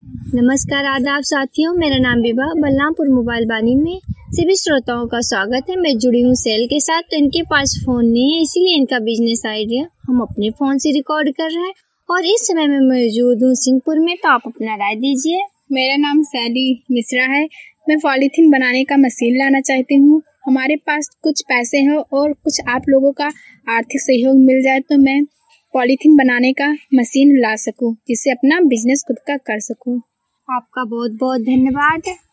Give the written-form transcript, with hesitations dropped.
नमस्कार, आदाब साथियों। मेरा नाम विभा बलरामपुर मोबाइल बानी में सभी श्रोताओं का स्वागत है। मैं जुड़ी हूँ सेल के साथ। तो इनके पास फ़ोन नहीं है, इसीलिए इनका बिजनेस आइडिया हम अपने फ़ोन से रिकॉर्ड कर रहे हैं और इस समय मैं मौजूद हूँ सिंहपुर में। तो आप अपना राय दीजिए। मेरा नाम सैली मिश्रा है। मैं पॉलीथीन बनाने का मशीन लाना चाहती हूँ। हमारे पास कुछ पैसे हैं और कुछ आप लोगों का आर्थिक सहयोग मिल जाए तो मैं पॉलीथीन बनाने का मशीन ला सकूं, जिससे अपना बिजनेस खुद का कर सकूं। आपका बहुत बहुत धन्यवाद।